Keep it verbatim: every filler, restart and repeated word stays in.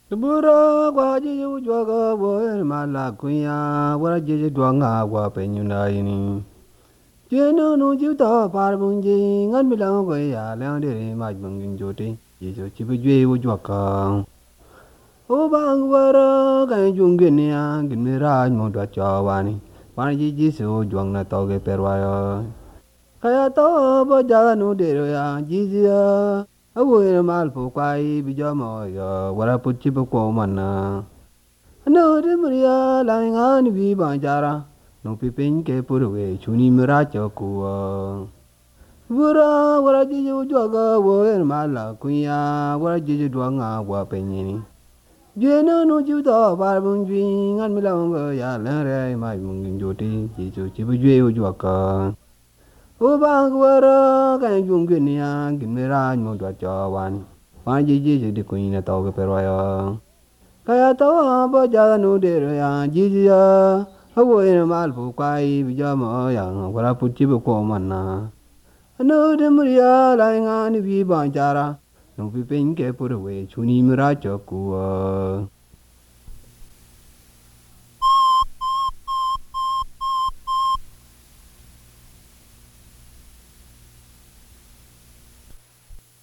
Bura kwa jiju jwaga boy mala kuya wara jiju dwanga kwa penyuna ini. Jeno no juta parbunji ngan bilang ko ya lang de ma bungin jote jiju chibu jwe wo jwaka. O bang wara kan jungin ya gin mira mo dwa chawani. Wan jiji so jwang na toge perwaya. Kaya to bo jaga no de ya jiji ya. Awo mal po kwai bijama ya wara puchi po ko mana. No de maria la ngan bi banjara. No pipin ke purwe chuni mira chokua. Bura wara jiju jwaga wo mala kuya wara jiju dwanga wa penyini. Jeno no juta barbun jwi ngan milang ya lere mai mungin joti jiju chibu jwe ujwaka. O bang wara kan jungin ya gin mira mo dwa chawani. Wan jiji di kuina toge perwaya. Kaya to bo jaga no de ya jiji ya. Awo ina mal pu kwai bijama ya wara puchi bu ko mana. No de muria la ngani bi banjara. No pi pen ke purwe chuni mira chokua.